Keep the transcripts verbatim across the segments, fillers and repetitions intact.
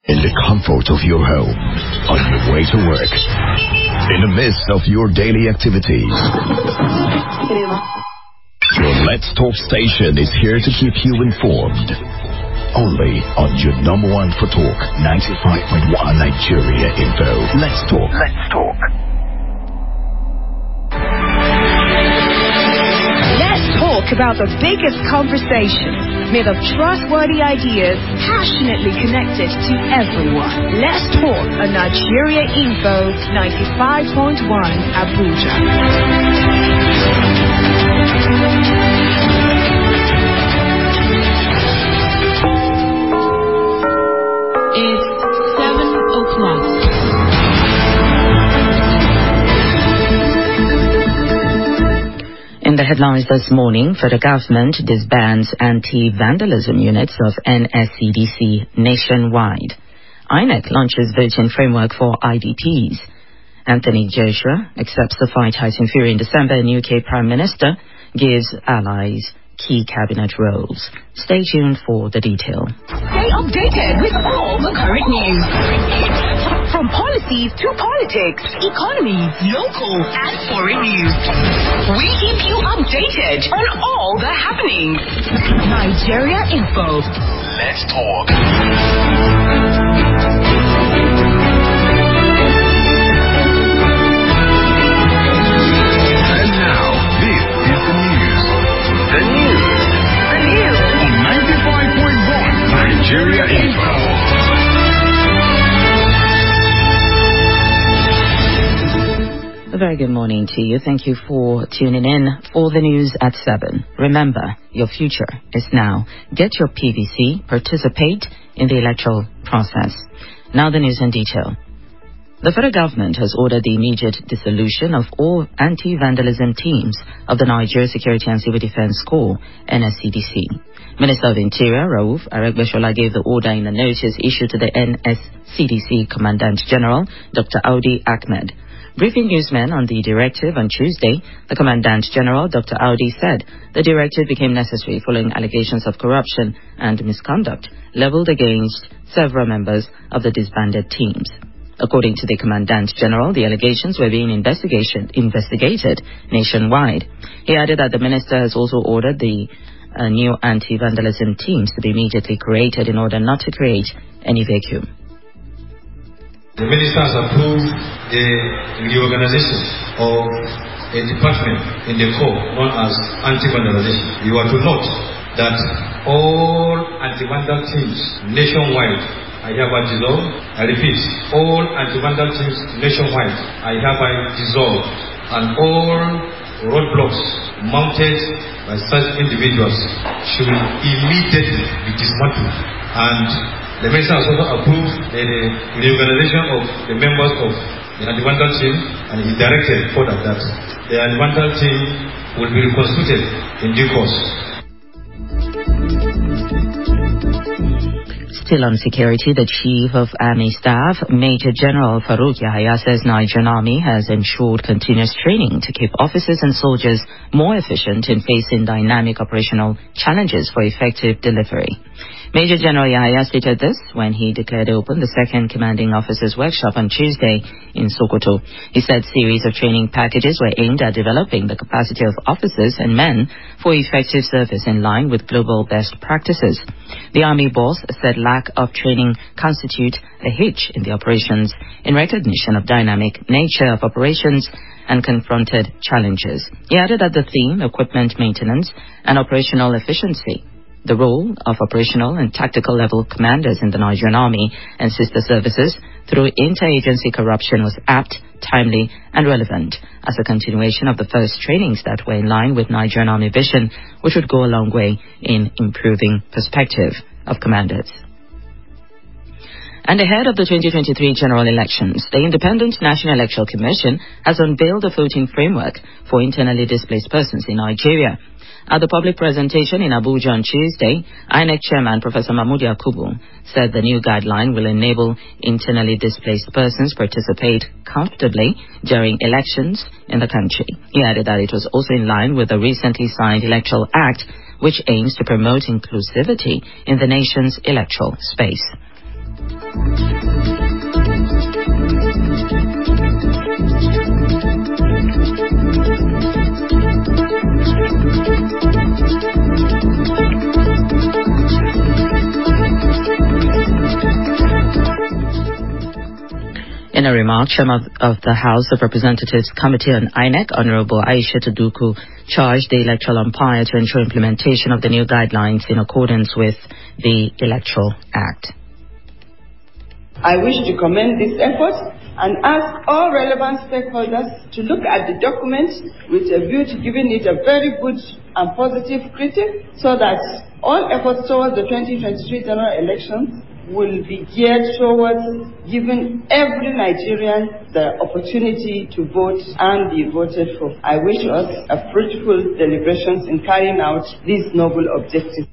In the comfort of your home, on your way to work, in the midst of your daily activities. Your Let's Talk station is here to keep you informed. Only on your number one for talk, ninety-five point one Nigeria Info. Let's Talk. Let's Talk. Let's talk about the biggest conversations made of trustworthy ideas, passionately connected to everyone. Let's talk on Nigeria Info ninety-five point one Abuja. It's seven o'clock. In the headlines this morning, federal government disbands anti-vandalism units of N S C D C nationwide. I N E C launches voting framework for I D Ps. Anthony Joshua accepts the fight Tyson Fury in December, and U K Prime Minister gives allies key cabinet roles. Stay tuned for the detail. Stay updated with all the current news. From policies to politics, economy, local and foreign news. We keep you updated on all the happenings. Nigeria Info. Let's talk. And now, this is the news. The news. The news. On ninety-five point one Nigeria Info. A very good morning to you. Thank you for tuning in for the news at seven. Remember, your future is now. Get your P V C, participate in the electoral process. Now the news in detail. The federal government has ordered the immediate dissolution of all anti-vandalism teams of the Nigeria Security and Civil Defense Corps, N S C D C. Minister of Interior, Rauf Aregbesola, gave the order in a notice issued to the N S C D C Commandant General, Doctor Audi Ahmed. Briefing newsmen on the directive on Tuesday, the Commandant General, Doctor Audi, said the directive became necessary following allegations of corruption and misconduct leveled against several members of the disbanded teams. According to the Commandant General, the allegations were being investigation, investigated nationwide. He added that the minister has also ordered the uh, new anti-vandalism teams to be immediately created in order not to create any vacuum. The minister has approved the reorganization of a department in the Corps known as anti-vandalization. You are to note that all anti-vandal teams nationwide are hereby dissolved. I repeat, all anti-vandal teams nationwide are hereby dissolved, and all roadblocks mounted by such individuals should immediately be dismantled. And the minister has also approved the reorganization of the members of the anti-vandal team, and he directed further that the anti-vandal team will be reconstituted in due course. Still on security, the Chief of Army Staff, Major General Farouk Yahaya, says Nigerian Army has ensured continuous training to keep officers and soldiers more efficient in facing dynamic operational challenges for effective delivery. Major General Yahaya stated this when he declared open the second Commanding Officers Workshop on Tuesday in Sokoto. He said series of training packages were aimed at developing the capacity of officers and men for effective service in line with global best practices. The Army boss said lack of training constitute a hitch in the operations in recognition of dynamic nature of operations and confronted challenges. He added that the theme, equipment maintenance and operational efficiency, the role of operational and tactical level commanders in the Nigerian Army and sister services through interagency corruption was apt, timely and relevant as a continuation of the first trainings that were in line with Nigerian Army vision, which would go a long way in improving perspective of commanders. And ahead of the twenty twenty-three general elections, the Independent National Electoral Commission has unveiled a voting framework for internally displaced persons in Nigeria. At the public presentation in Abuja on Tuesday, I N E C Chairman Professor Mahmood Yakubu said the new guideline will enable internally displaced persons participate comfortably during elections in the country. He added that it was also in line with the recently signed Electoral Act, which aims to promote inclusivity in the nation's electoral space. In a remark, Chairman of the House of Representatives Committee on I N E C, Honorable Aisha Duku, charged the electoral umpire to ensure implementation of the new guidelines in accordance with the Electoral Act. I wish to commend this effort and ask all relevant stakeholders to look at the document with a view to giving it a very good and positive critique so that all efforts towards the twenty twenty-three general elections will be geared towards giving every Nigerian the opportunity to vote and be voted for. I wish us a fruitful deliberations in carrying out these noble objectives.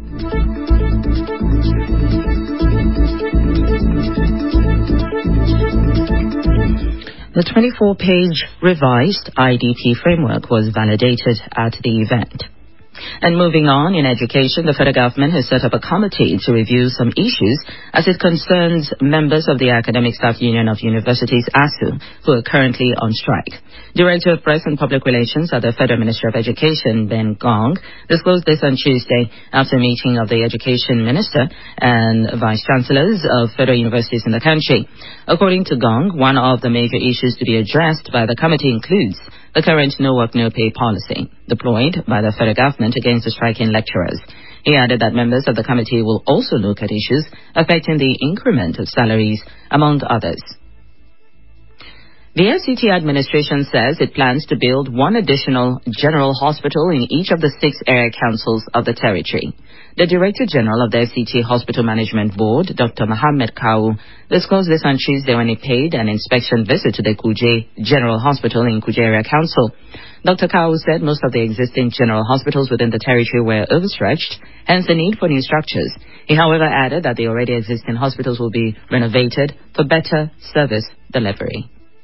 The twenty-four page revised I D P framework was validated at the event. And moving on, in education, the federal government has set up a committee to review some issues as it concerns members of the Academic Staff Union of Universities, A S U, who are currently on strike. Director of Press and Public Relations at the Federal Ministry of Education, Ben Gong, disclosed this on Tuesday after a meeting of the Education Minister and Vice Chancellors of federal universities in the country. According to Gong, one of the major issues to be addressed by the committee includes the current no work, no pay policy deployed by the federal government against the striking lecturers. He added that members of the committee will also look at issues affecting the increment of salaries, among others. The F C T administration says it plans to build one additional general hospital in each of the six area councils of the territory. The Director General of the F C T Hospital Management Board, Doctor Mohammed Kawu, disclosed this on Tuesday when he paid an inspection visit to the Kuje General Hospital in Kuje Area Council. Doctor Kawu said most of the existing general hospitals within the territory were overstretched, hence the need for new structures. He, however, added that the already existing hospitals will be renovated for better service delivery.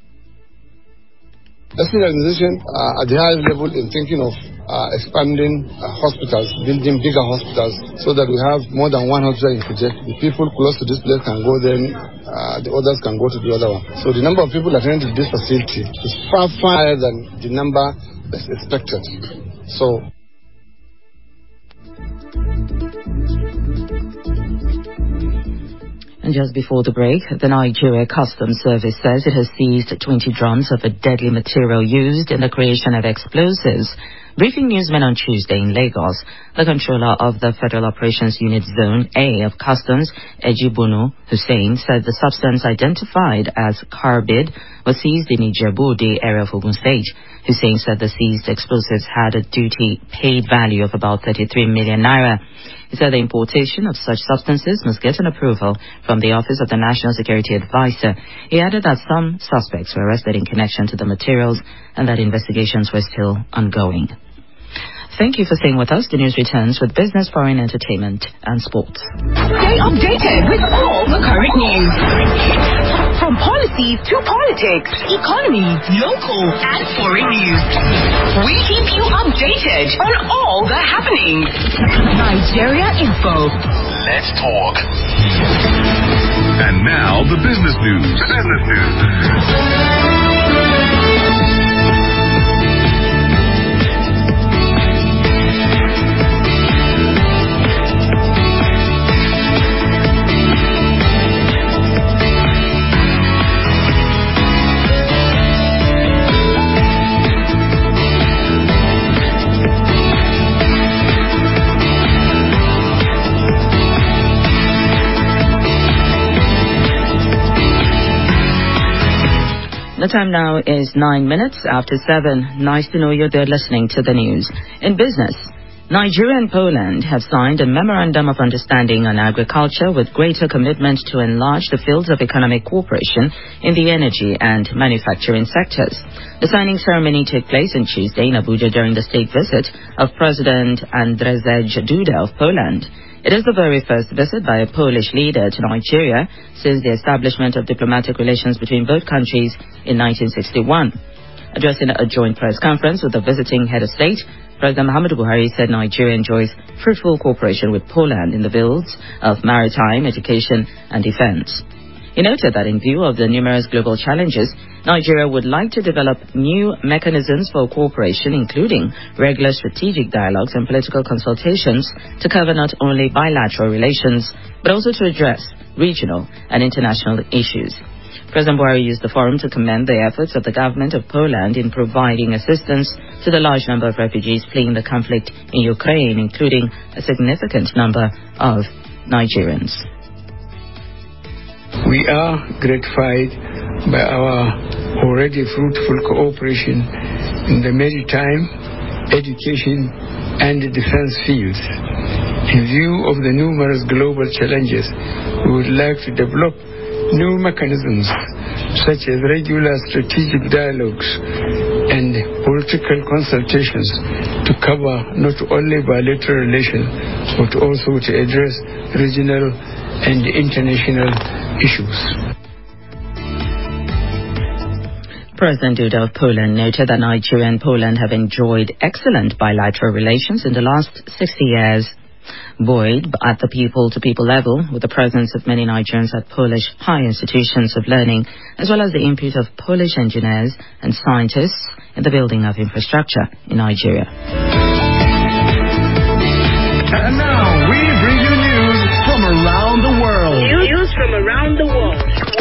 The organization uh, at the high level in thinking of uh, expanding uh, hospitals, building bigger hospitals so that we have more than one hospital in Kuje. The people close to this place can go there, uh, the others can go to the other one. So the number of people attending to this facility is far, far higher than the number that's expected. So And just before the break, the Nigeria Customs Service says it has seized twenty drums of a deadly material used in the creation of explosives. Briefing newsmen on Tuesday in Lagos, the controller of the Federal Operations Unit Zone A of Customs, Ejibunu Hussein, said the substance identified as carbide was seized in Ijebu-Ode area of Ogun State. Hussein said the seized explosives had a duty paid value of about thirty-three million naira. He said the importation of such substances must get an approval from the Office of the National Security Advisor. He added that some suspects were arrested in connection to the materials and that investigations were still ongoing. Thank you for staying with us. The news returns with business, foreign, entertainment, and sports. Stay updated with all the current news. From policies to politics, economy, local, and foreign news. We keep you updated on all the happenings. Nigeria Info. Let's talk. And now the business news. Business news. The time now is nine minutes after seven. Nice to know you're there listening to the news. In business, Nigeria and Poland have signed a memorandum of understanding on agriculture with greater commitment to enlarge the fields of economic cooperation in the energy and manufacturing sectors. The signing ceremony took place on Tuesday in Abuja during the state visit of President Andrzej Duda of Poland. It is the very first visit by a Polish leader to Nigeria since the establishment of diplomatic relations between both countries in nineteen sixty-one. Addressing a joint press conference with the visiting head of state, President Muhammadu Buhari said Nigeria enjoys fruitful cooperation with Poland in the fields of maritime, education, and defense. He noted that in view of the numerous global challenges, Nigeria would like to develop new mechanisms for cooperation, including regular strategic dialogues and political consultations to cover not only bilateral relations, but also to address regional and international issues. President Buhari used the forum to commend the efforts of the government of Poland in providing assistance to the large number of refugees fleeing the conflict in Ukraine, including a significant number of Nigerians. We are gratified by our already fruitful cooperation in the maritime, education, and defense fields. In view of the numerous global challenges, we would like to develop new mechanisms such as regular strategic dialogues and political consultations to cover not only bilateral relations but also to address regional and international issues. President Duda of Poland noted that Nigeria and Poland have enjoyed excellent bilateral relations in the last sixty years. Buoyed at the people-to-people level, with the presence of many Nigerians at Polish high institutions of learning, as well as the input of Polish engineers and scientists in the building of infrastructure in Nigeria. And now we bring you news from around the world. News from around the world.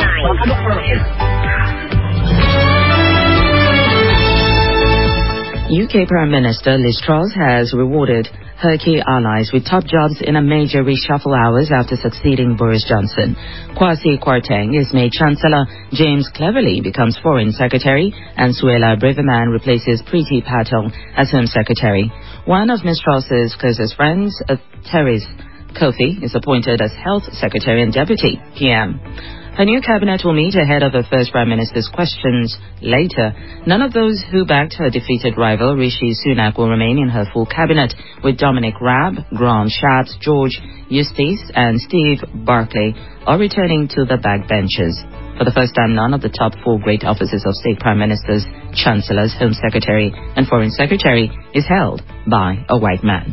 U K Prime Minister Liz Truss has rewarded her key allies with top jobs in a major reshuffle hours after succeeding Boris Johnson. Kwasi Kwarteng is made Chancellor, James Cleverly becomes Foreign Secretary, and Suella Braverman replaces Priti Patel as Home Secretary. One of Miz Truss's closest friends, uh, Therese Kofi, is appointed as Health Secretary and Deputy P M. Her new cabinet will meet ahead of the first Prime Minister's questions later. None of those who backed her defeated rival, Rishi Sunak, will remain in her full cabinet, with Dominic Raab, Grant Shapps, George Eustice and Steve Barclay all returning to the backbenches. For the first time, none of the top four great offices of state prime ministers, chancellors, home secretary and foreign secretary is held by a white man.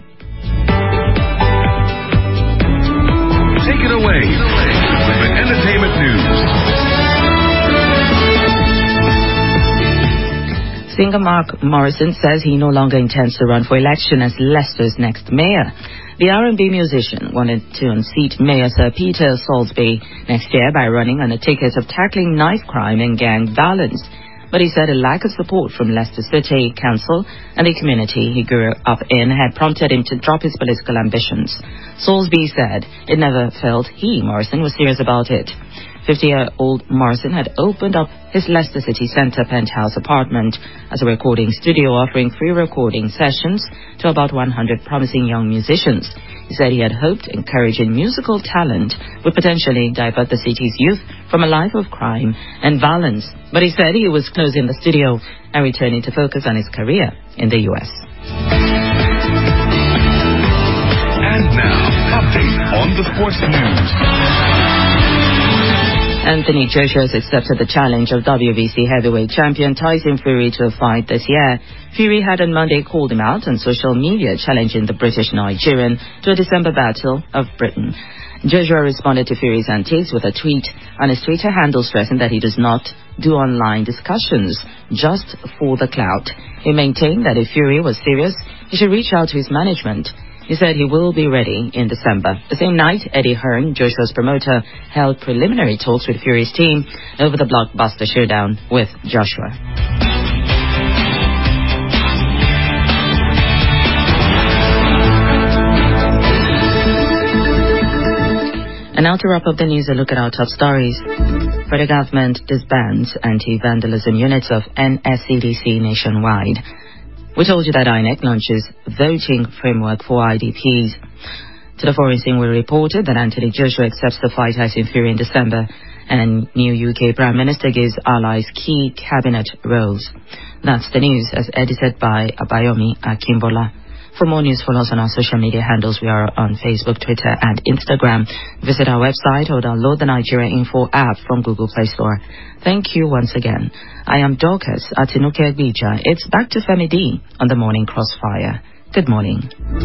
Take it away with the entertainment news. Singer Mark Morrison says he no longer intends to run for election as Leicester's next mayor. The R and B musician wanted to unseat Mayor Sir Peter Salisbury next year by running on a ticket of tackling knife crime and gang violence. But he said a lack of support from Leicester City Council and the community he grew up in had prompted him to drop his political ambitions. Salisbury said it never felt he, Morrison, was serious about it. fifty-year-old Morrison had opened up his Leicester City Centre penthouse apartment as a recording studio, offering free recording sessions to about one hundred promising young musicians. He said he had hoped encouraging musical talent would potentially divert the city's youth from a life of crime and violence. But he said he was closing the studio and returning to focus on his career in the U S. And now, update on the sports news. Anthony Joshua has accepted the challenge of W B C heavyweight champion Tyson Fury to a fight this year. Fury had on Monday called him out on social media, challenging the British Nigerian to a December battle of Britain. Joshua responded to Fury's antics with a tweet on his Twitter handle, stressing that he does not do online discussions just for the clout. He maintained that if Fury was serious, he should reach out to his management. He said he will be ready in December. The same night, Eddie Hearn, Joshua's promoter, held preliminary talks with Fury's team over the blockbuster showdown with Joshua. And now to wrap up the news, a look at our top stories. Federal government disbands anti-vandalism units of N S C D C nationwide. We told you that I N E C launches voting framework for I D Ps. To the foreign scene, we reported that Anthony Joshua accepts the fight Tyson Fury in December, and new U K Prime Minister gives allies key cabinet roles. That's the news as edited by Abayomi Akimbola. For more news, follow us on our social media handles. We are on Facebook, Twitter, and Instagram. Visit our website or download the Nigeria Info app from Google Play Store. Thank you once again. I am Dorcas Atinuke Bija. It's back to Femi D on the Morning Crossfire. Good morning.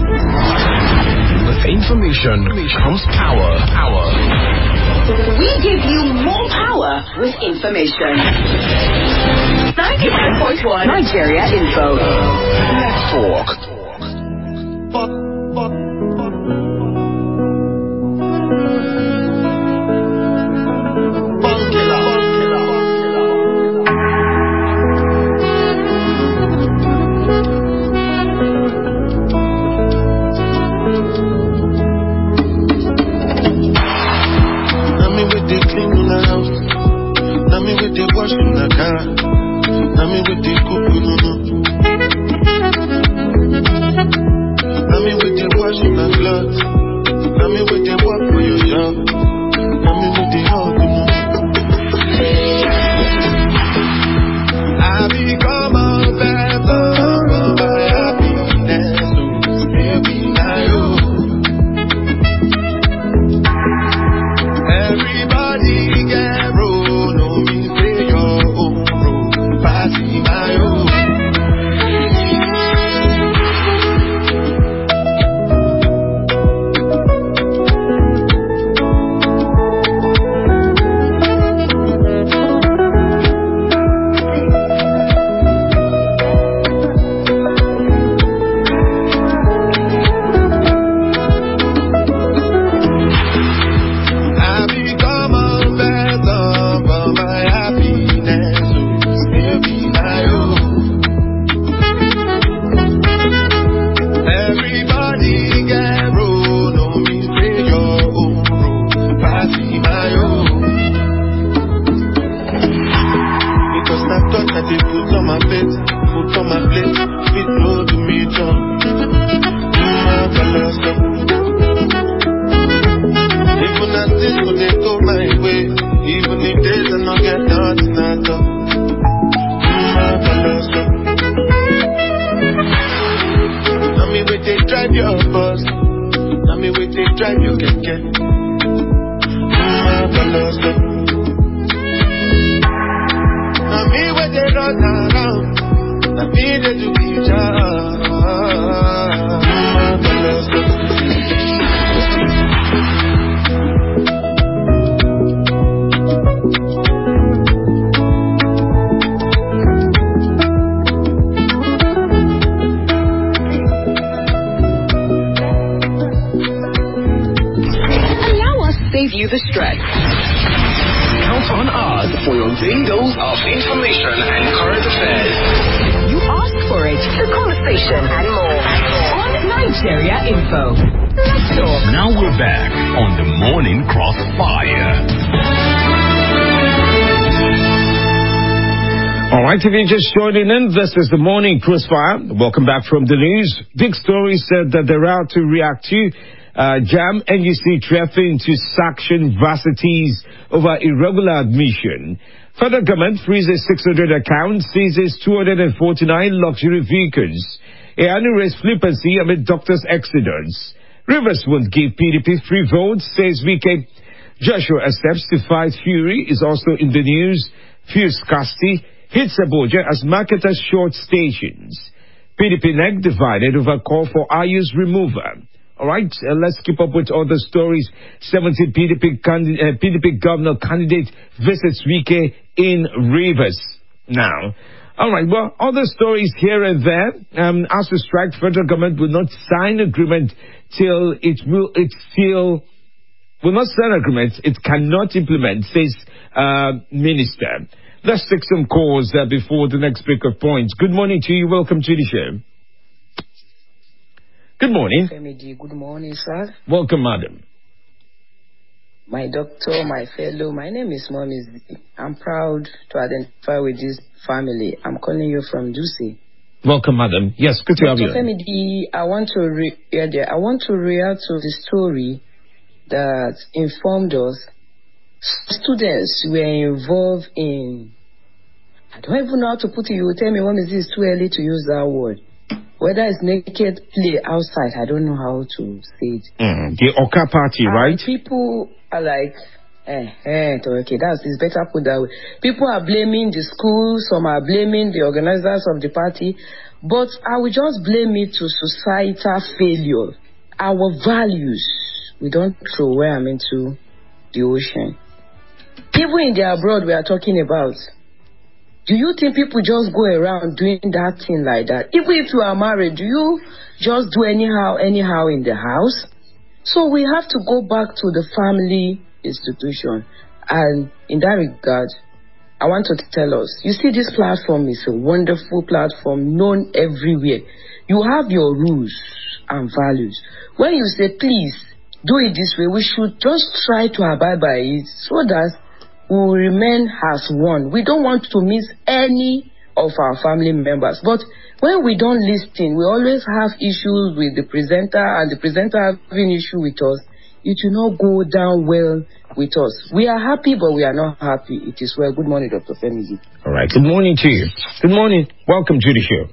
With information comes power. Power. We give you more power with information. ninety-five point one Nigeria Info. Let's talk. But, but, but. for your daily dose of information and current affairs. You ask for it. The conversation and more. On Nigeria Info. Let's talk. Now we're back on the Morning Crossfire. All right, if you're just joining in, this is the Morning Crossfire. Welcome back from the news. Big Story said that they're out to react to uh, JAMB N U C threatening to sanction varsities over irregular admission. Federal government freezes six hundred accounts, seizes two hundred forty-nine luxury vehicles. A unrest flippancy amid doctors' exodus. Rivers won't give P D P free votes, says V K. Joshua accepts to fight Fury is also in the news. Fuse Casti hits Abuja as marketers short stations. P D P N E C divided over call for Ayu's removal. All right, uh, let's keep up with other stories. seventeen P D P, candid- uh, P D P governor candidate visits Wike in Rivers. Now, all right, well, other stories here and there. Um, as we strike, federal government will not sign agreement till it will, it still will not sign agreement. It cannot implement, says uh, minister. Let's take some calls uh, before the next break of points. Good morning to you. Welcome to the show. Good morning. Femidi, good morning, sir. Welcome, madam. My doctor, my fellow, my name is Mommy. I'm proud to identify with this family. I'm calling you from Dusi. Welcome, madam. Yes, good to have you. Doctor Femidi, I want to re- yeah, yeah, I want to react to the story that informed us students were involved in. I don't even know how to put it. You will tell me when is this too early to use that word. Whether it's naked play outside, I don't know how to say it. Mm, the Oka party, and right? People are like, eh, eh, okay, that's it's better put that way. People are blaming the school, some are blaming the organizers of the party, but I will just blame it to societal failure. Our values, we don't throw away them into the ocean. People in the abroad we are talking about. Do you think people just go around doing that thing like that? Even if you are married, do you just do anyhow, anyhow in the house? So we have to go back to the family institution. And in that regard, I want to tell us, you see, this platform is a wonderful platform known everywhere. You have your rules and values. When you say, please, do it this way, we should just try to abide by it so that we will remain as one. We don't want to miss any of our family members. But when we don't listen, we always have issues with the presenter, and the presenter having issue with us. It will not go down well with us. We are happy, but we are not happy. It is well. Good morning, Doctor Femidi. All right. Good morning to you. Good morning. Welcome to the show.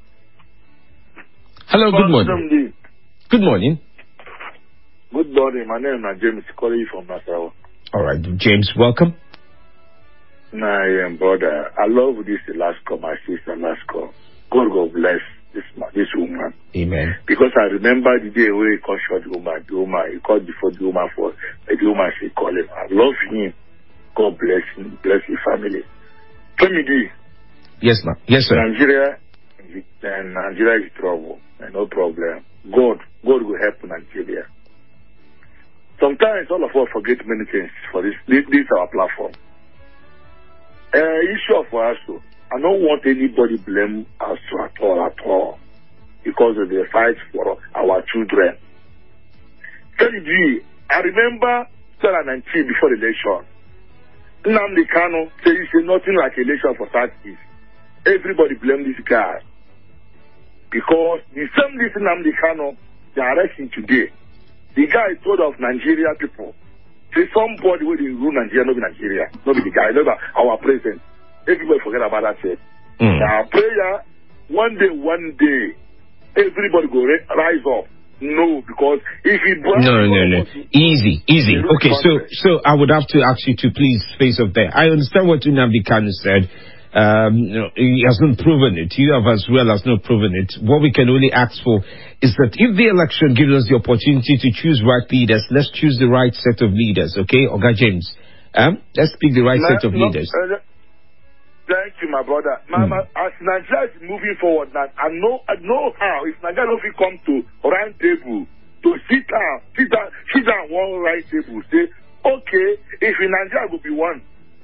Hello. Good morning. Good morning. Good morning. My name is James calling from Nassau. All right, James, welcome. My um, brother, I love this last call, my sister last call. God, God bless this this woman. Amen. Because I remember the day where he called short the woman, the woman, he called before the woman for the woman she called him. I love him. God bless him, bless his family. Femidi. Yes, ma'am. Yes, sir. Nigeria, and Nigeria is trouble, and no problem. God, God will help Nigeria. Sometimes all of us forget many things for this. This, this is our platform. Uh, issue of ASUU. I don't want anybody blame ASUU at all, at all, because of the fight for our children. Femidi, I remember twenty nineteen before the election. Nnamdi Kanu said he said nothing like election for Southeast. Everybody blamed this guy because the same listen Nnamdi Kanu they are arresting today. The guy is told of Nigeria people. Say somebody who they rule Nigeria, not be Nigeria, not be the guy, not our president. Everybody forget about that shit. Mm. Our prayer, one day, one day, everybody go rise up. No, because if he no, no, no, easy, easy. Okay, so so I would have to ask you to please face up there. I understand what Nnamdi Kanu said. Um, you know, he has not proven it. You have as well as not proven it. What we can only ask for is that if the election gives us the opportunity to choose right leaders, let's choose the right set of leaders, okay? Oga James, um, let's pick the right no, set of no, leaders. Uh, thank you, my brother. Mm. My, as Nigeria is moving forward now, I know, I know how, if Nigeria don't come to round table, to sit down, sit down, sit down one right table, say, okay, if in Nigeria will be one,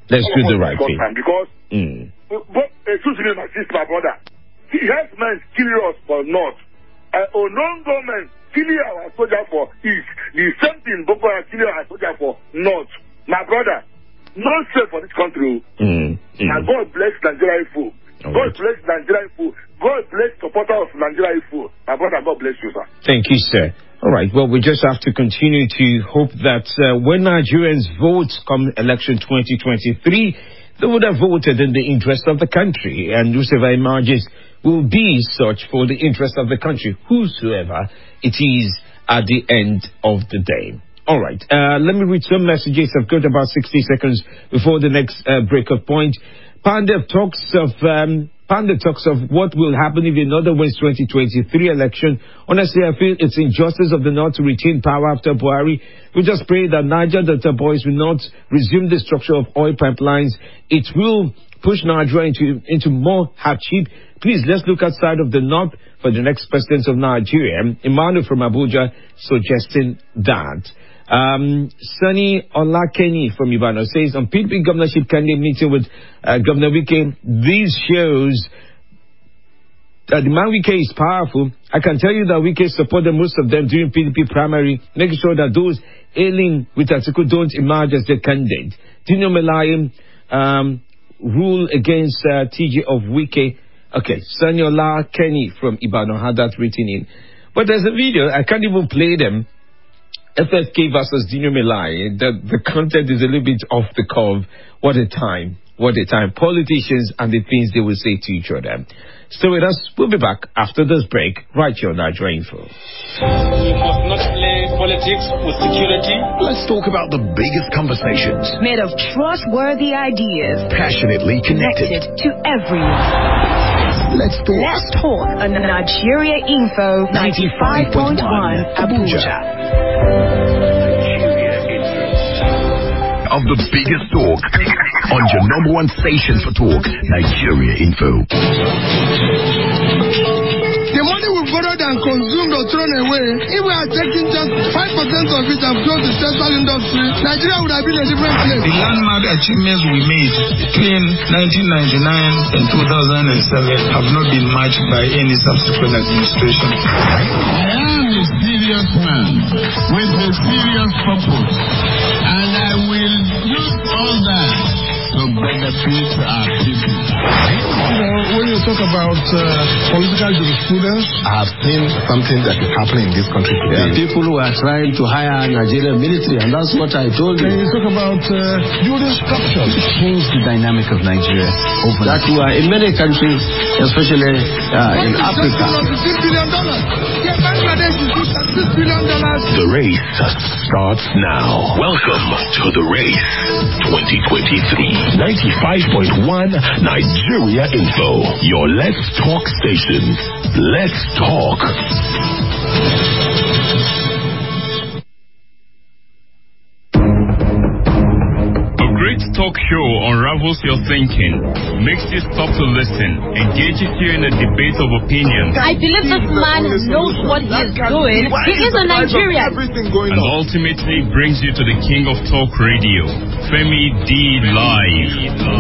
Let's do the right thing. Because, mm. but, excuse me, my sister, my brother, yes, men killing us for north. Uh, or non-government killing our soldier for east. The same thing, Boko Haram killing our soldier for north. My brother, no safe for this country. Mm. Mm. And God bless Nigeria food. God right. bless Nigeria food. God bless supporters of Nigeria food. My brother, God bless you, sir. Thank you, sir. All right. Well, we just have to continue to hope that uh, when Nigerians vote come election twenty twenty-three, they would have voted in the interest of the country, and whoever emerges will be such for the interest of the country, whosoever it is at the end of the day. All right. Uh, let me read some messages. I've got about sixty seconds before the next uh, breakup point. Panda talks of um, Panda talks of what will happen if another wins twenty twenty-three election. Honestly, I feel it's injustice of the North to retain power after Buhari. We just pray that Niger Delta boys will not resume the structure of oil pipelines. It will push Nigeria into, into more hardship. Please, let's look outside of the North for the next president of Nigeria. Emmanuel from Abuja suggesting that. Um, Sunny Olakeni from Ibadan says, on P D P governorship candidate meeting with uh, Governor Wike, this shows that the man Wike is powerful. I can tell you that Wike supported most of them during P D P primary, making sure that those ailing with Atiku don't emerge as their candidate. Dino Melayim um, rule against uh, T J of Wike. Okay, Sunny Olakeni from Ibadan had that written in. But there's a video, I can't even play them. F F K versus Dino Melai, the, the content is a little bit off the curve. What a time. What a time. Politicians and the things they will say to each other. Stay with us. We'll be back after this break. Right here on Nigeria Info. We must not play politics with security. Let's talk about the biggest conversations. Made of trustworthy ideas. Passionately connected. Connected to everyone. Let's talk. Let's talk on Nigeria Info ninety-five point one Abuja. Of the biggest talk on your number one station for talk, Nigeria Info. The money we borrowed and consumed or thrown away, if we are taking just five percent of it and close the textile industry, Nigeria would have been a different place. The landmark achievements we made between nineteen ninety-nine and two thousand seven have not been matched by any subsequent administration. I am a serious man with a serious purpose, and I will use all that to benefit our people. You know, when you talk about uh, political jurisprudence, I have seen something that is happening in this country today. There are people who are trying to hire Nigerian military, and that's what I told you. When you talk about uh, building structure, change the dynamic of Nigeria over that we are in many countries, especially uh, in Africa. six billion dollars. Yeah, Bangladesh is six billion dollars. The race starts now. Welcome to the race twenty twenty-three. ninety-five point one Nigeria Info. Your Let's Talk station. Let's talk. A great talk show unravels your thinking, makes you stop to listen, engages you in a debate of opinions. I believe this man knows what he is doing. He is a Nigerian. And ultimately brings you to the king of talk radio, Femi D Live.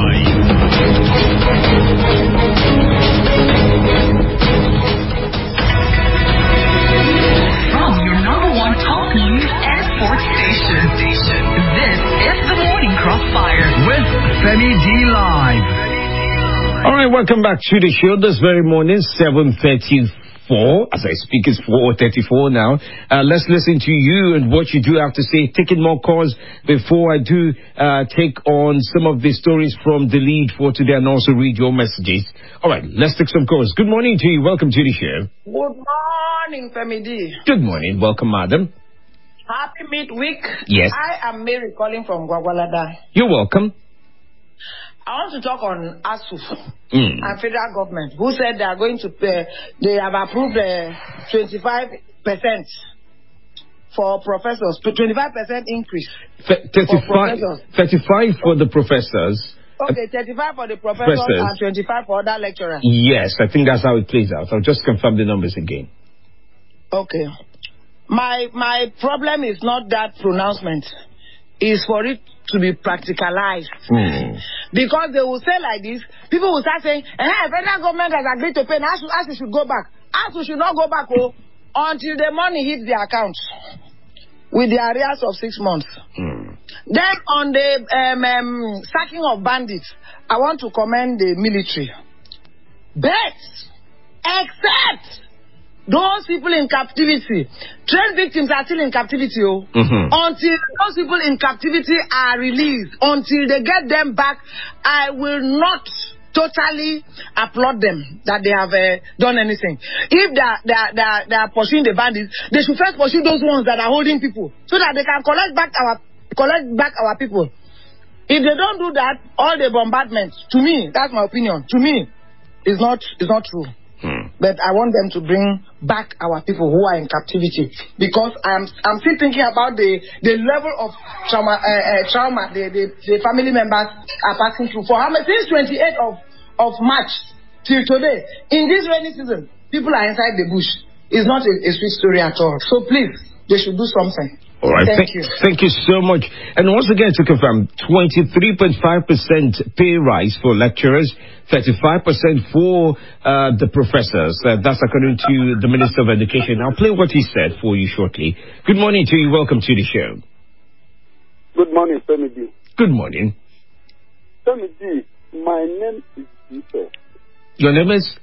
From your number one talk news and sports station. This is the Morning Crossfire with Femi D Live. All right, welcome back to the show this very morning, seven thirty-four. As I speak, it's four thirty-four now. Uh, let's listen to you and what you do have to say. Taking more calls before I do uh, take on some of the stories from the lead for today and also read your messages. All right, let's take some calls. Good morning to you. Welcome to the show. Good morning, Femi D. Good morning. Welcome, madam. Happy midweek. Yes. I am Mary calling from Gwagwalada. You're welcome. I want to talk on ASUF mm. and federal government, who said they are going to pay, they have approved uh, twenty-five percent for professors, twenty-five percent increase. Th- thirty-five, for professors. thirty-five for the professors. Okay, thirty-five for the professors, professors and twenty-five for other lecturers. Yes, I think that's how it plays out. I'll just confirm the numbers again. Okay. My my problem is not that pronouncement. is for it to be practicalized. Mm. Because they will say like this, people will start saying, eh, federal government has agreed to pay, now as we should go back. As we should not go back oh, until the money hits the account with the arrears of six months. Mm. Then on the um, um, sacking of bandits, I want to commend the military. But, except those people in captivity, trade victims are still in captivity. Oh. Mm-hmm. Until those people in captivity are released, until they get them back, I will not totally applaud them that they have uh, done anything. If they are, they, are, they, are, they are pursuing the bandits, they should first pursue those ones that are holding people, so that they can collect back our collect back our people. If they don't do that, all the bombardments, to me, that's my opinion, to me, is not is not true. Hmm. But I want them to bring back our people who are in captivity, because I'm I'm still thinking about the the level of trauma uh, uh, trauma the, the the family members are passing through. For how many since twenty-eighth of of March till today, in this rainy season, people are inside the bush. It's not a, a sweet story at all. So please, they should do something. All right, thank Th- you. Thank you so much. And once again, to confirm, twenty-three point five percent pay rise for lecturers, thirty-five percent for uh, the professors. Uh, that's according to the Minister of Education. I'll play what he said for you shortly. Good morning to you. Welcome to the show. Good morning, Femi D. Good morning. Femi D, my name is Joseph. Your name is?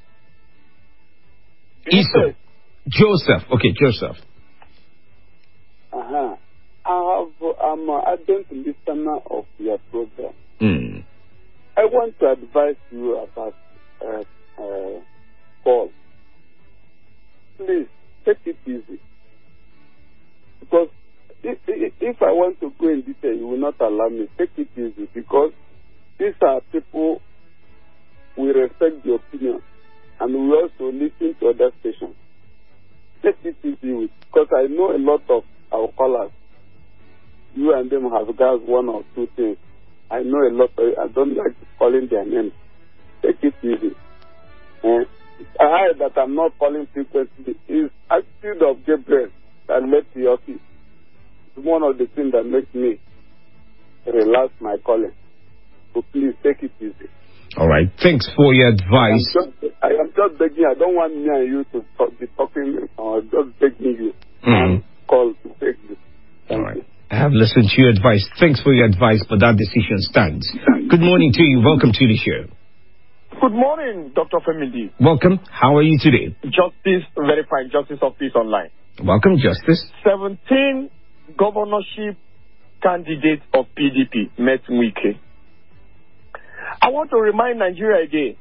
Joseph. Joseph. Okay, Joseph. Uh-huh. I have, I'm an ardent listener of your program. Mm. I want to advise you about uh, uh, Paul. Please, take it easy. Because if, if, if I want to go in detail, you will not allow me. Take it easy, because these are people, we respect the opinion, and we also listen to other stations. Take it easy, because I know a lot of our callers, you and them have got one or two things. I know a lot of, I don't like calling their names. Take it easy. Eh? I heard that I'm not calling frequently. It's attitude of Gabriel that left the office. It's one of the things that makes me relax my calling. So please take it easy. All right. Thanks for your advice. I am just, I am just begging. I don't want me and you to talk, be talking or just begging you. Mm. Call to take this. All right. I have listened to your advice. Thanks for your advice, but that decision stands. Good morning to you. Welcome to the show. Good morning, Doctor Femidi. Welcome. How are you today? Justice, very fine. Justice of Peace Online. Welcome, Justice. seventeen governorship candidates of P D P met Wike. I want to remind Nigeria again.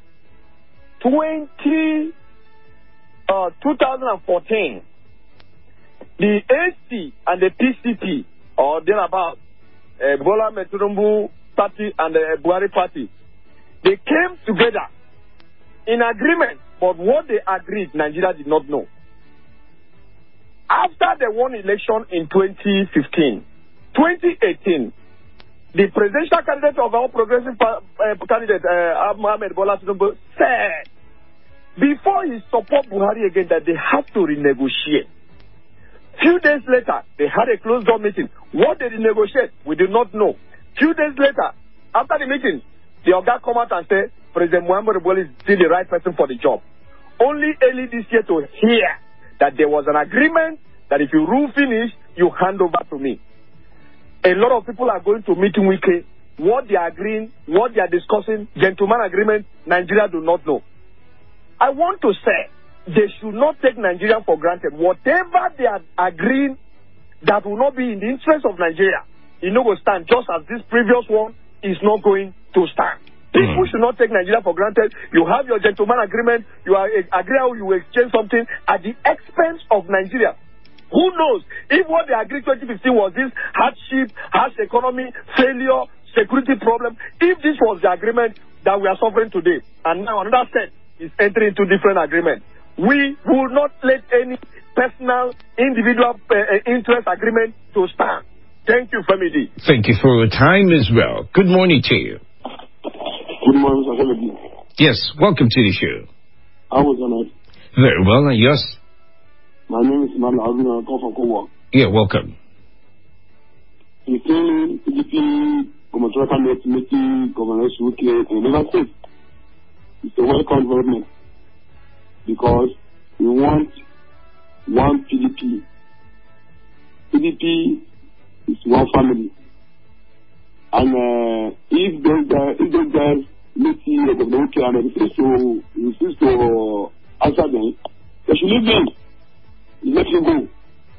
twenty, uh, twenty fourteen, the A C and the P C P, or thereabout, uh, Bola Meturumbu party and the Buhari party, they came together in agreement, but what they agreed, Nigeria did not know. After they won election in twenty fifteen, twenty eighteen, the presidential candidate of our progressive uh, candidate, uh, Mohamed Bola Tinubu, said before he support Buhari again that they have to renegotiate. Few days later, they had a closed door meeting. What they renegotiate, we do not know. Few days later, after the meeting, the Oga come out and say President Muhammadu Buhari is still the right person for the job. Only early this year to hear that there was an agreement that if you rule finish, you hand over to me. A lot of people are going to meeting Wike. What they are agreeing, what they are discussing, gentleman agreement, Nigeria do not know. I want to say, they should not take Nigeria for granted. Whatever they are agreeing that will not be in the interest of Nigeria, it no will stand, just as this previous one is not going to stand. People mm. should not take Nigeria for granted. You have your gentleman agreement, you are agree how you exchange something at the expense of Nigeria. Who knows if what they agreed twenty fifteen was this hardship, harsh economy, failure, security problem, if this was the agreement that we are suffering today, and now another set is entering into different agreement. We will not let any personal, individual uh, interest agreement to stand. Thank you, Femidi. Thank you for your time as well. Good morning to you. Good morning, Mister Femidi. Yes, welcome to the show. How was your night? Very well, and yours? My name is Emmanuel. I'm going to call from Kowa. Yeah, welcome. He's saying P D P, Gomotora Committee, Governor Suke, and River State. It's a welcome development because we want one P D P. P D P is one family. And uh, if those guys, if those guys meet the Governor and refuse to, refuse to answer them, they should leave them. Let him go.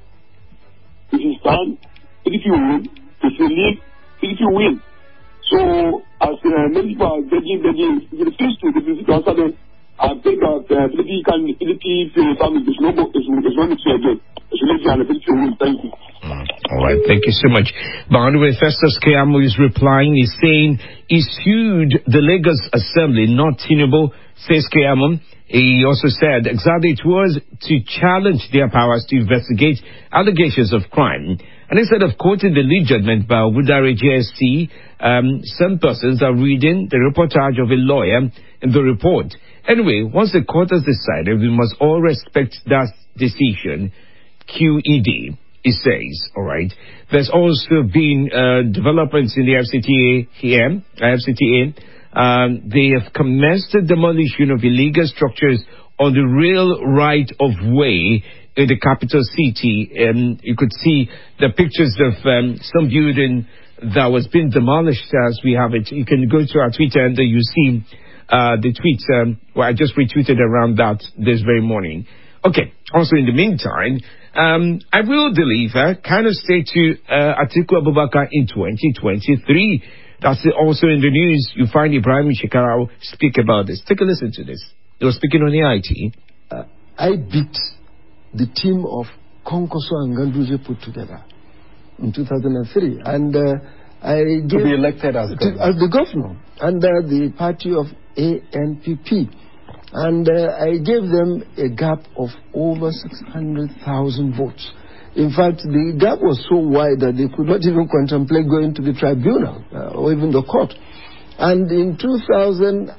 If he stand, P D P will win. If he leave, P D P will win. So, as uh, many people are begging, begging, if he refuses to, refuse to answer them, I think that uh, P D P can, P D P family, there's no go, there's no need to again. They should leave and P D P will win. Thank you. Mm. All right, thank you so much. But anyway, Festus Keyamo is replying. He's saying he sued the Lagos Assembly, not Tinubu, says Keyamo. He also said exactly it was to challenge their powers to investigate allegations of crime. And instead of quoting the lead judgment by Wudare J S C, um, some persons are reading the reportage of a lawyer in the report. Anyway, once the court has decided, we must all respect that decision. Q E D, it says, all right. There's also been uh, developments in the F C T A here, F C T A. Um, they have commenced the demolition of illegal structures on the rail right of way in the capital city. And you could see the pictures of um, some building that was being demolished as we have it. You can go to our Twitter and you see uh, the tweets. Um, well, I just retweeted around that this very morning. Okay. Also, in the meantime, um, I will deliver kind of stay to uh, Atiku Abubakar in twenty twenty-three. That's also in the news. You find Ibrahim Shekarau speak about this. Take a listen to this. He was speaking on the I T. Uh, I beat the team of Konkoso and Ganduje put together in two thousand three. And uh, I gave... To be elected as governor. To, as the governor under the party of A N P P. And uh, I gave them a gap of over six hundred thousand votes. In fact, the gap was so wide that they could not even contemplate going to the tribunal uh, or even the court. And in two thousand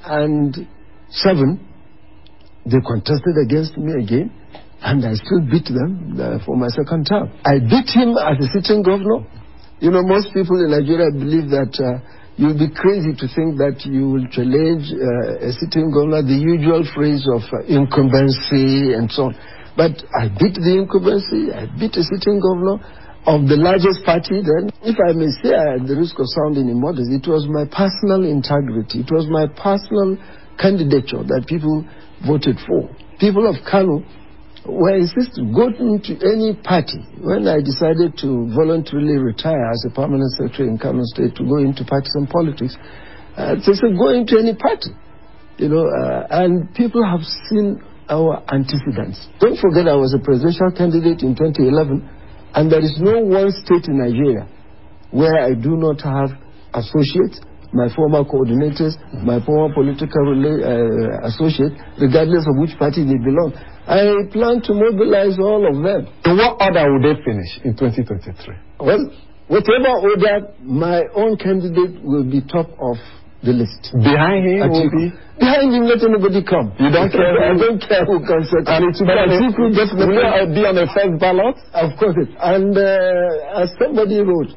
seven, they contested against me again, and I still beat them uh, for my second term. I beat him as a sitting governor. You know, most people in Nigeria believe that uh, you'll be crazy to think that you will challenge uh, a sitting governor, the usual phrase of uh, incumbency and so on. But I beat the incumbency, I beat a sitting governor of the largest party then. If I may say, at the risk of sounding immodest, it was my personal integrity, it was my personal candidature that people voted for. People of Kano were insisting, go into any party. When I decided to voluntarily retire as a permanent secretary in Kano State to go into partisan politics, uh, they said, go into any party. You know, uh, and people have seen our antecedents. Don't forget I was a presidential candidate in twenty eleven, and there is no one state in Nigeria where I do not have associates, my former coordinators, my former political uh, associates, regardless of which party they belong. I plan to mobilize all of them. In what order would they finish in twenty twenty-three? Well, whatever order, my own candidate will be top of the list. Behind him will be? Behind him, let anybody come. You don't care? I don't care who comes second. And it's but Atiku definitely will I be on the first ballot? Of course. It. And uh, as somebody wrote,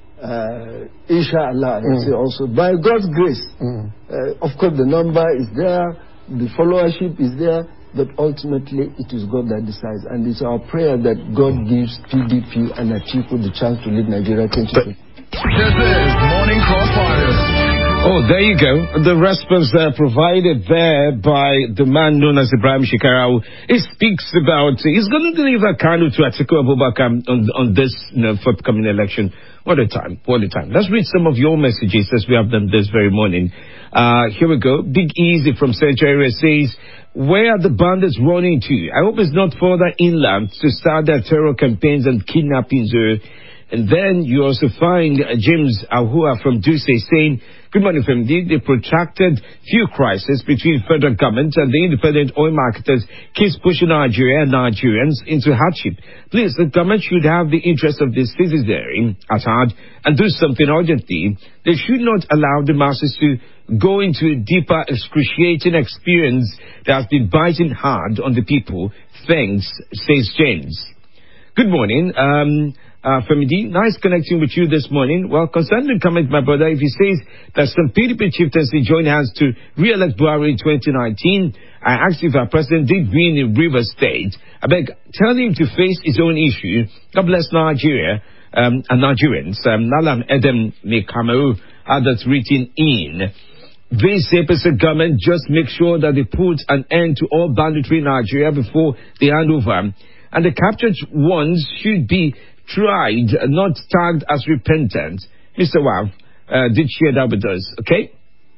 uh, Inshallah, mm. say also, by God's grace, mm. uh, of course the number is there, the followership is there, but ultimately it is God that decides. And it's our prayer that God gives P D P and Atiku the chance to lead Nigeria twenty twenty. This is Morning Crossfire. Oh, there you go. The response uh, provided there by the man known as Ibrahim Shekarau. He speaks about, he's going to deliver Kanu to Atiku Abubakar on, on this you know, forthcoming election. What a time, what a time. Let's read some of your messages as we have them this very morning. Uh, here we go. Big Easy from Central Area says, where are the bandits running to? I hope it's not further inland to start their terror campaigns and kidnappings. Uh, And then you also find uh, James Ahua from Duse saying, good morning, F M D. The protracted fuel crisis between federal government and the independent oil marketers keeps pushing Nigeria and Nigerians into hardship. Please, the government should have the interest of the citizenry at heart and do something urgently. They should not allow the masses to go into a deeper, excruciating experience that has been biting hard on the people. Thanks, says James. Good morning. Um, Uh, Femidi, nice connecting with you this morning. Well, concerning the comment, my brother, if he says that some P D P chieftaincy join hands to re-elect Buhari in twenty nineteen, I asked if our president did win in Rivers State. I beg, tell him to face his own issue. God bless Nigeria um, and Nigerians. Um, Nalam Edem Mekamaru had that written in. This A P C government just make sure that they put an end to all banditry in Nigeria before they hand over. And the captured ones should be tried, not tagged as repentant. Mister Wav uh, did share that with us, okay?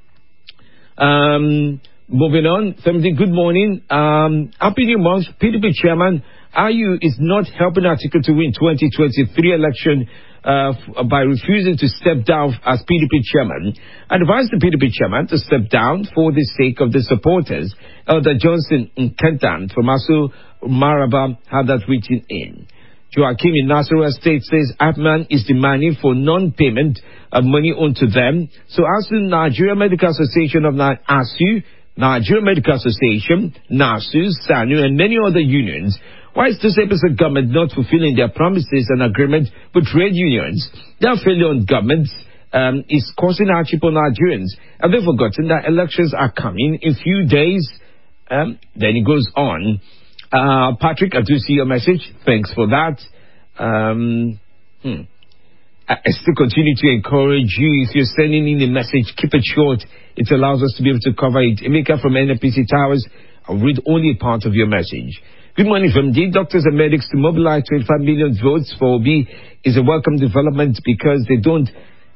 Um, moving on, Femdi, good morning. Um, happy New Month. P D P chairman, R U is not helping Atiku to win twenty twenty-three election uh, f- by refusing to step down as P D P chairman. Advised the P D P chairman to step down for the sake of the supporters. Elder Johnson Nkentan from Asu Maraba had that written in. Joaquim in Nasarawa State says Atman is demanding for non-payment of money owed to them. So ASU, Nigeria Medical Association of Ni- ASU, Nigeria Medical Association, NASU, SANU, and many other unions. Why is this episode government not fulfilling their promises and agreement with trade unions? Their failure on government um, is causing hardship on Nigerians. Have they forgotten that elections are coming in few days? Um, then it goes on. Uh, Patrick, I do see your message. Thanks for that. Um, hmm. I, I still continue to encourage you. If you're sending in a message, keep it short. It allows us to be able to cover it. Emeka from N N P C Towers, I'll read only a part of your message. Good morning from D. Doctors and medics to mobilize twenty-five million votes for Obi is a welcome development because they don't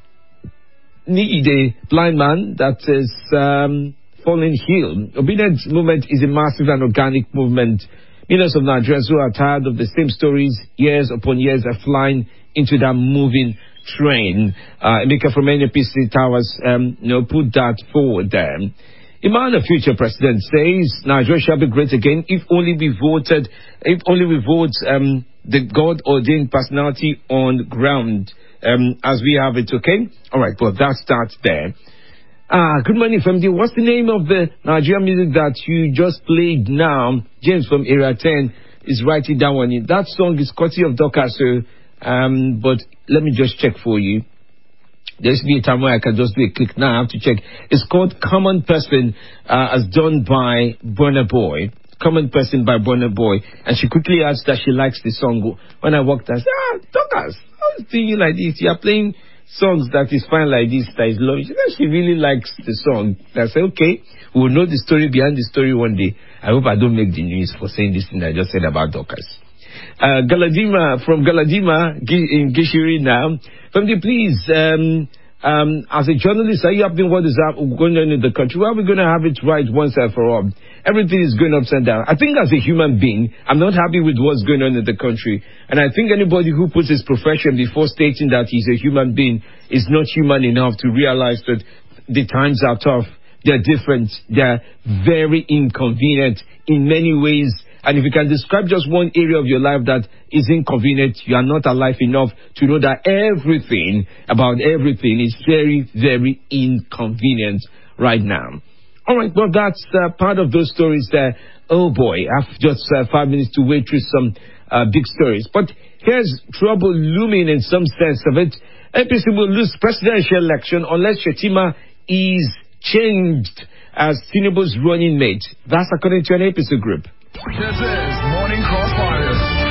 need a blind man that is um, falling heel. Obedience movement is a massive and organic movement. Millions of Nigerians who are tired of the same stories years upon years are flying into that moving train. Uh, Emeka from N N P C Towers, um, you know, put that forward there. Imam, the future president, says Nigeria shall be great again if only we voted, if only we vote um, the God-ordained personality on the ground um, as we have it, okay? All right, well, that starts there. Ah, good morning, Femdi. What's the name of the Nigerian music that you just played now? James from Area ten is writing down on it. That song is courtesy of Doka, so, um, but let me just check for you. There's be a time where I can just do a click now. I have to check. It's called Common Person, uh, as done by Burna Boy. Common Person by Burna Boy. And she quickly asked that she likes the song. When I walked, I said, ah, Dokas, I was thinking like this. You are playing songs that is fine like this, that is love. She said she really likes the song. I said, okay, we'll know the story behind the story one day. I hope I don't make the news for saying this thing I just said about Dokas. Uh, Galadima, from Galadima in Gishiri now. Family, please, um, um, as a journalist, are you updating what is going on in the country? Well, we're going to have it right once and for all. Everything is going upside down. I think as a human being, I'm not happy with what's going on in the country. And I think anybody who puts his profession before stating that he's a human being is not human enough to realize that the times are tough. They're different. They're very inconvenient in many ways. And if you can describe just one area of your life that is inconvenient, you are not alive enough to know that everything about everything is very, very inconvenient right now. All right, well, that's uh, part of those stories there. Oh, boy, I've just uh, five minutes to wade through some uh, big stories. But here's trouble looming in some sense of it. A P C will lose presidential election unless Shetima is changed as Tinubu's running mate. That's according to an A P C group. This is Morning Crossfire.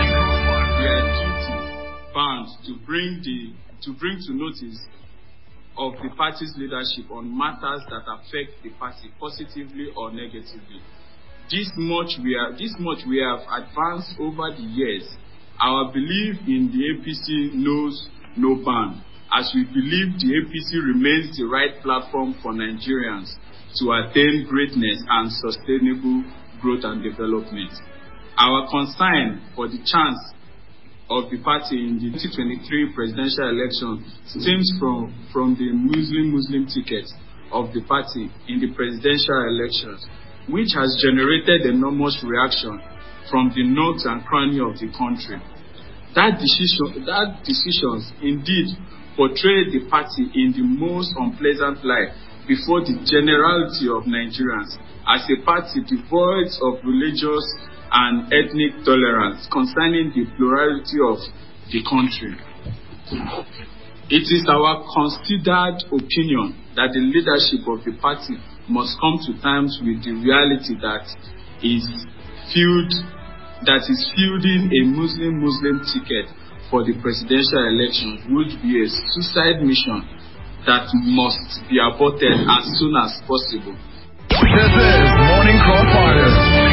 We are duty bound to bring the to bring to notice of the party's leadership on matters that affect the party positively or negatively. This much we are this much we have advanced over the years. Our belief in the A P C knows no bound, as we believe the A P C remains the right platform for Nigerians to attain greatness and sustainable growth and development. Our concern for the chance of the party in the twenty twenty-three presidential election stems from, from the Muslim-Muslim ticket of the party in the presidential elections, which has generated enormous reaction from the nooks and crannies of the country. That decision, that decisions indeed portrayed the party in the most unpleasant light before the generality of Nigerians as a party devoid of religious and ethnic tolerance concerning the plurality of the country. It is our considered opinion that the leadership of the party must come to terms with the reality that is filled, that is fielding a Muslim-Muslim ticket for the presidential election would be a suicide mission that must be aborted as soon as possible. This is Morning Crossfire.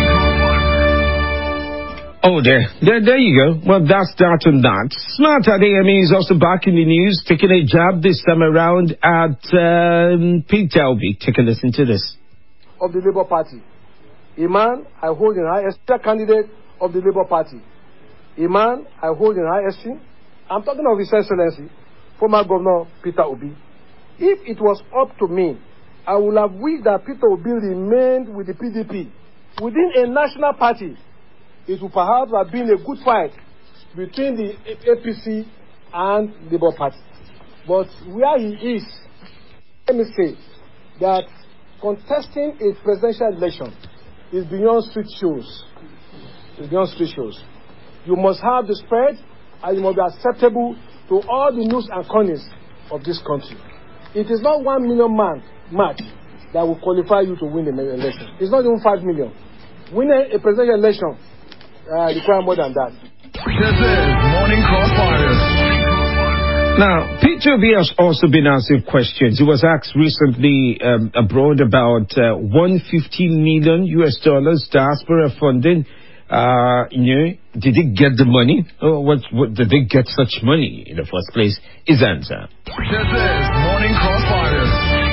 Oh, there. there, there you go. Well, that's that on that. Smart Adeyemi is also back in the news, taking a jab this time around at um, Peter Obi. Take a listen to this. Of the Labour Party, a man I hold in high esteem, candidate of the Labour Party, a man I hold in high esteem. I'm talking of His Excellency, former Governor Peter Obi. If it was up to me, I would have wished that Peter Obi remained with the P D P within a national party. It would perhaps have been a good fight between the A P C and the Labour Party. But where he is, let me say that contesting a presidential election is beyond street shows. It's beyond street shows. You must have the spread, and you must be acceptable to all the nooks and corners of this country. It is not one million man match that will qualify you to win the election. It's not even five million. Winning a presidential election Uh, require more than that. This is Morning Crossfire. Now, Peter Obi has also been asking questions. He was asked recently um, abroad about uh, one hundred fifty million U S dollars diaspora funding. Uh, you know, did they get the money? Or what, what, did they get such money in the first place? His answer. This is Morning Crossfire.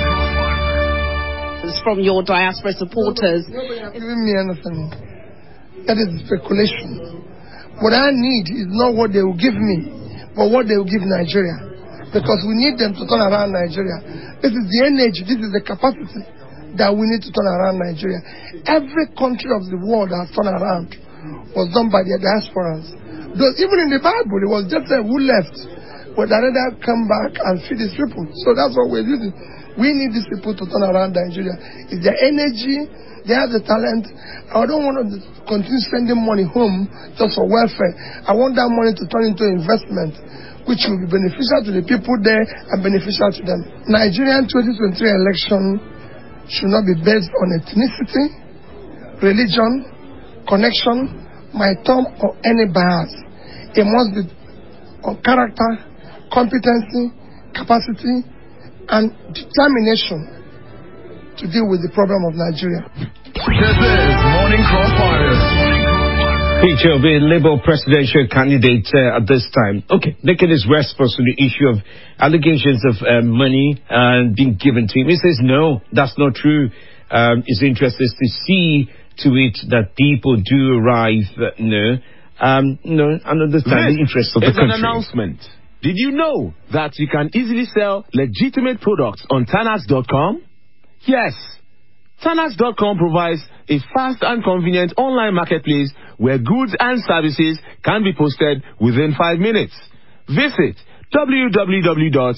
It's from your diaspora supporters. Nobody has given me anything. That is speculation. What I need is not what they will give me, but what they will give Nigeria. Because we need them to turn around Nigeria. This is the energy, this is the capacity that we need to turn around Nigeria. Every country of the world that has turned around was done by their diasporas. Those, even in the Bible, it was just uh, who left, but they rather come back and feed these people. So that's what we're doing. We need these people to turn around Nigeria. It's their energy, they have the talent. I don't want to continue sending money home just for welfare. I want that money to turn into investment, which will be beneficial to the people there and beneficial to them. Nigerian twenty twenty-three election should not be based on ethnicity, religion, connection, my term, or any bias. It must be on character, competency, capacity, and determination to deal with the problem of Nigeria. This is Morning Crossfire. Peter Obi, Labour presidential candidate uh, at this time. Okay, making his response to the issue of allegations of uh, money uh, being given to him. He says, no, that's not true. Um, his interest is to see to it that people do arrive, uh, you know, um, you know, and understand the interest of the country. It's an announcement. Did you know that you can easily sell legitimate products on Tanax dot com? Yes. Tanax dot com provides a fast and convenient online marketplace where goods and services can be posted within five minutes. Visit w w w dot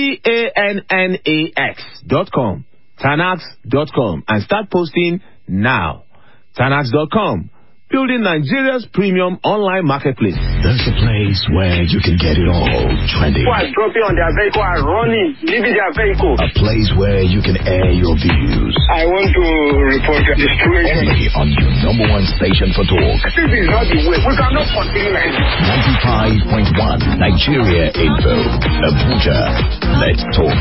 tanax dot com, Tanax dot com, and start posting now. Tanax dot com, building Nigeria's premium online marketplace. There's a place where you can get it all trending. People are dropping on their vehicle and running, leaving their vehicle. A place where you can air your views. I want to report the situation. Only on your number one station for talk. This is not the way. We cannot continue like this. ninety-five point one Nigeria Info. Abuja. Let's talk.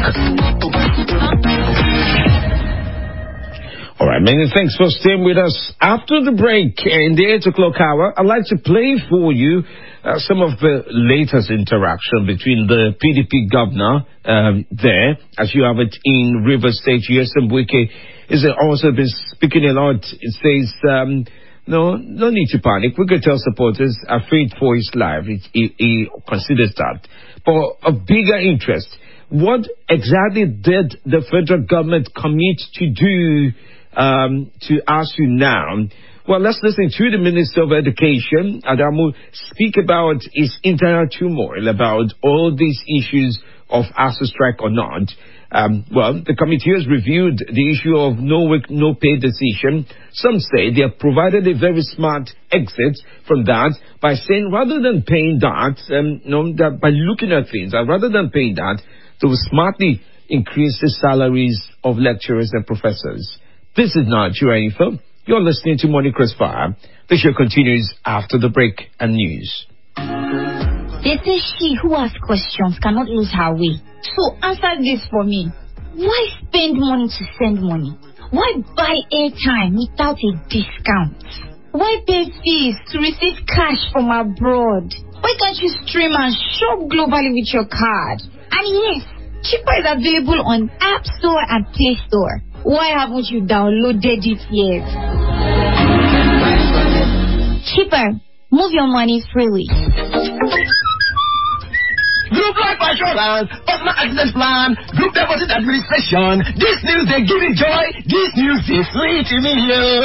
All right, many thanks for staying with us. After the break, in the eight o'clock hour, I'd like to play for you uh, some of the latest interaction between the P D P governor um, there, as you have it in Rivers State. Nyesom Wike is also been speaking a lot. It says, um, no, no need to panic. We could tell supporters are afraid for his life. He, he, he considers that. But of bigger interest, what exactly did the federal government commit to do Um, to ask you now? Well, let's listen to the Minister of Education, Adamu, speak about his internal turmoil about all these issues of ASUU strike or not. Um, well, the committee has reviewed the issue of no work, no pay decision. Some say they have provided a very smart exit from that by saying rather than paying that, um, you know, that by looking at things, uh, rather than paying that, they will smartly increase the salaries of lecturers and professors. This is Nigeria Info. You're listening to Morning Crossfire. The show continues after the break and news. They say she who asks questions cannot lose her way. So answer this for me. Why spend money to send money? Why buy airtime without a discount? Why pay fees to receive cash from abroad? Why can't you stream and shop globally with your card? And yes, Cheaper is available on App Store and Play Store. Why haven't you downloaded it yet? Cheaper. Move your money freely. Group life assurance, personal accident plan, group deposit administration. This news they give me joy. This news is sweet to me, yo.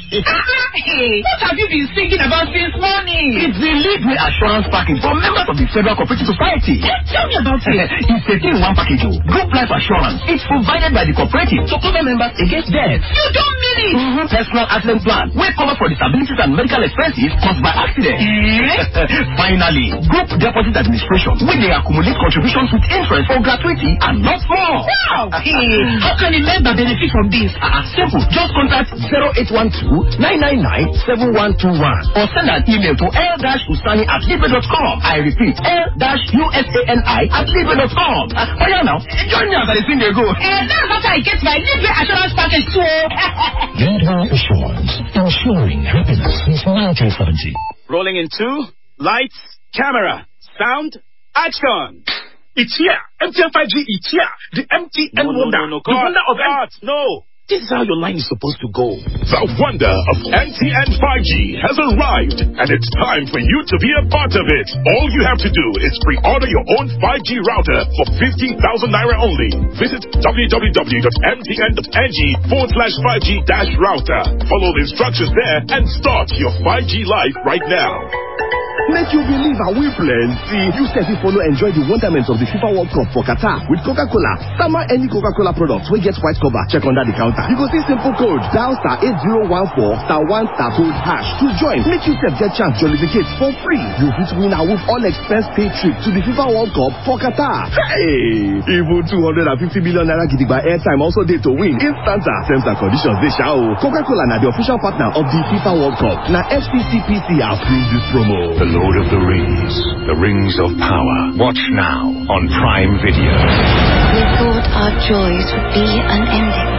Hey, what have you been thinking about since morning? It's the Leadway Assurance Package for members of the Federal Cooperative Society. Hey, tell me about it. It's a three-in-one package, yo. Group life assurance. It's provided by the cooperative to cover members against death. You don't mean it? Mm-hmm. Personal accident plan. We cover for disabilities and medical expenses caused by accident. Eh? Finally, group deposit administration. When they accumulate contributions with interest or gratuity and not more. Wow! Hey, how can a member benefit from this? Uh, simple. Just contact zero eight one two, nine nine nine, seven one two one or send an email to l-usani at libre dot com. I repeat, l-usani at libre dot com. Uh, oh yeah, now, join me as I sing they go. And that's after I get my Leadway Assurance Package too. Leadway Assurance, ensuring happiness since nineteen seventy. Rolling in two, lights, camera, sound, action! It's here! M T N five G, it's here! The M T N no, wonder! No, no, no, the wonder of God, no! This is how your line is supposed to go. The wonder of M T N five G has arrived, and it's time for you to be a part of it. All you have to do is pre-order your own five G router for fifteen thousand naira only. Visit w w w dot m t n dot n g forward slash five G dash router. Follow the instructions there and start your five G life right now. Make you believe and we plenty. You said you follow enjoy the wonderments of the FIFA World Cup for Qatar with Coca-Cola. Summer any Coca-Cola products will get white cover. Check under the counter. You go see simple code. Dial star eight zero one four star one star code hash to join. Make you get chance jollificate for free. You fit win a with all expense paid trip to the FIFA World Cup for Qatar. Hey! Even two hundred fifty million naira gidigba airtime also day to win. Instanta. Terms and conditions they shall. Coca-Cola na the official partner of the FIFA World Cup. Na F C C P C approve this promo. The Lord of the Rings, the Rings of Power. Watch now on Prime Video. We thought our joys would be unending.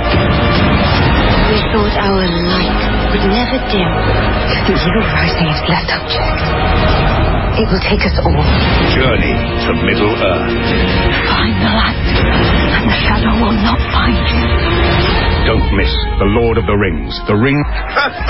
We thought our light would never dim. The evil rising is left unchecked. It will take us all. Journey to Middle Earth. Find the light, and the shadow will not find you. Don't miss The Lord of the Rings, the Ring...